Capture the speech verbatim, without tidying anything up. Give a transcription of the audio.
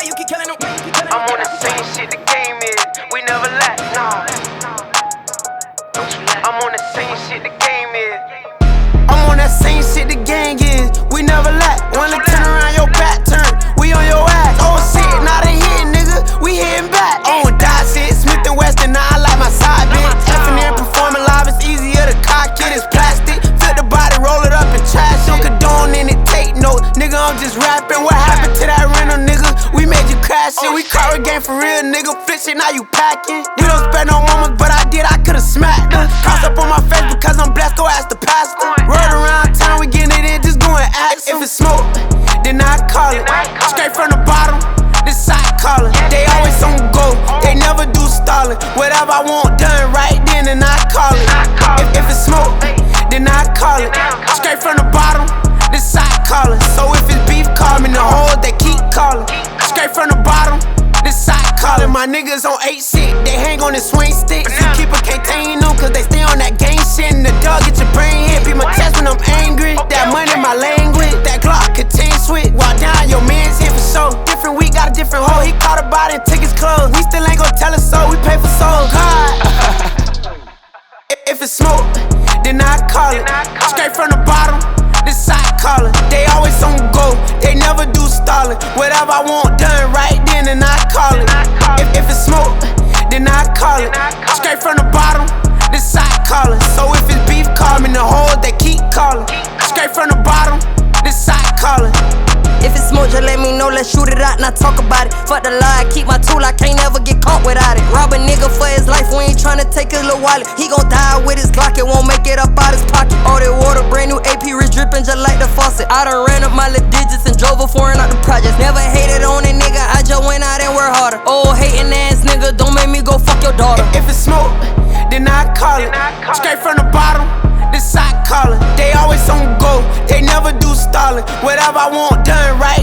Why you keep killing them? Why you keep killing them? I'm on the same shit the game is. We never lack, nah. I'm on the same shit the game is. I'm on that same shit the gang is. We never lack. Wanna turn around your back, turn. We on your ass. Oh shit, now they hitting, nigga. We hitting back. On die shit, Smith and Weston. Now I like my side bitch. Effing and performing live. It's easier to cock it. It's plastic. Flip the body, roll it up and trash. Don't condone in it, take notes. Nigga, I'm just rapping. What happened to that rental, nigga? We made you crash it. We car a game for real, nigga. Flip shit, now you packing. We don't spend no moments, but I did. I could've smacked her. Cross up on my face because I'm blessed. Go ask the pastor. Roll around town, we getting it in. Just go and ask. If it's smoke, then I call it. Straight from the bottom, this side calling. They always on go, they never do stalling. Whatever I want done right then, and I call it. If, if it's smoke, then I call it. Straight from the bottom, this side calling. So if it's beef, call me. The hoes, they keep calling. Straight from the bottom, this side calling. My niggas on eight shit, they hang on the swing stick. Keeper can't tame them, cause they stay on that gang shit. And the dog get your brain hit, beat my chest when I'm angry. That money, my language, that Glock contain switch. Walk down, your man's here for show. Different week, got a different hoe. He caught a body and took his clothes. We still ain't gon' tell us so, we pay for souls. God. If it's smoke, then I call it. Straight from the bottom, this side calling. They always on go, they never do stalling. Whatever I want done right then, and I call it. If, if it's smoke, then I call it. Straight from the bottom, this side calling. So if it's beef, call me. The hoes, they keep calling. Straight from the bottom, this side calling. If it's smoke, just let me know, let's shoot it out, not talk about it. Fuck the lie, keep my tool, I can't never get caught without it. Rob a nigga for his life, we ain't tryna take his little wallet. He gon' die with his Glock, it won't make it up out his pocket. All that water, brand new A P wrist drippin' just like the faucet. I done ran up my little digits and drove a foreign out the projects. Never hated on a nigga, I just went out and worked harder. Oh, hating ass nigga, don't make me go fuck your daughter. If it's smoke, then I call it. Straight from the bottom, this side calling. They always on go, they never do stalling. Whatever I want done right